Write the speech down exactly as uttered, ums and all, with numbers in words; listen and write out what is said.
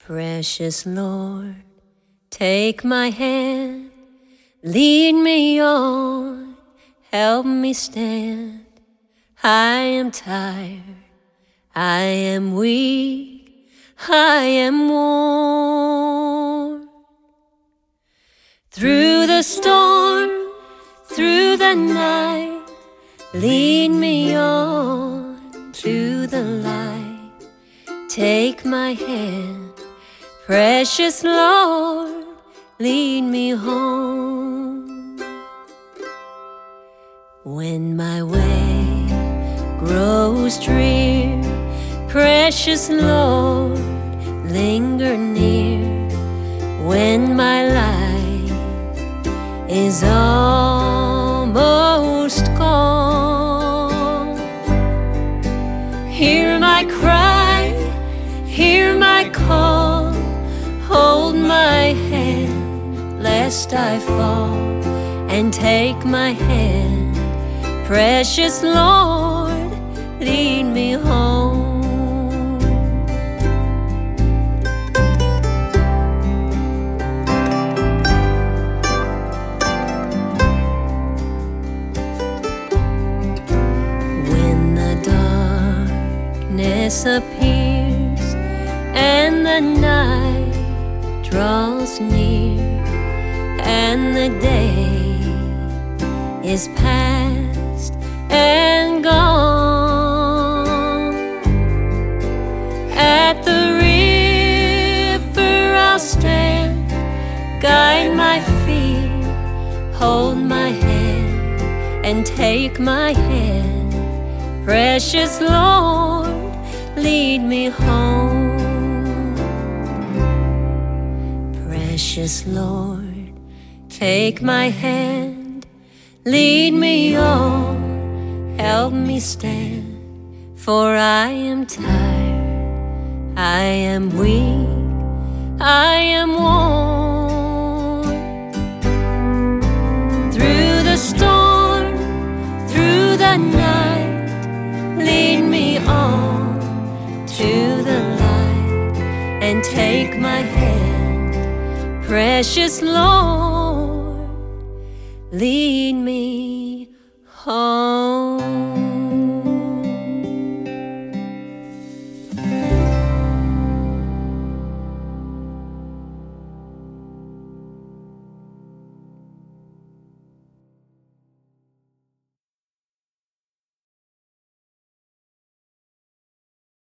Precious Lord, take my hand, lead me on, help me stand. I am tired, I am weak, I am worn. Through the storm, through the night, lead me on to the light. Take my hand, precious Lord, lead me home. When my way grows drear, precious Lord, linger near. When my life is almost gone, hear my cry, hear my call. Hold my hand, lest I fall, and take my hand, precious Lord, lead me home. When the darkness appears and the night draws near, and the day is past and gone, at the river I'll stand, guide my feet, hold my hand, and take my hand, precious Lord, lead me home. Precious Lord, take my hand, lead me on, help me stand. For I am tired, I am weak, I am worn. Through the storm, through the night, lead me on to the light, and take my hand, precious Lord, lead me home.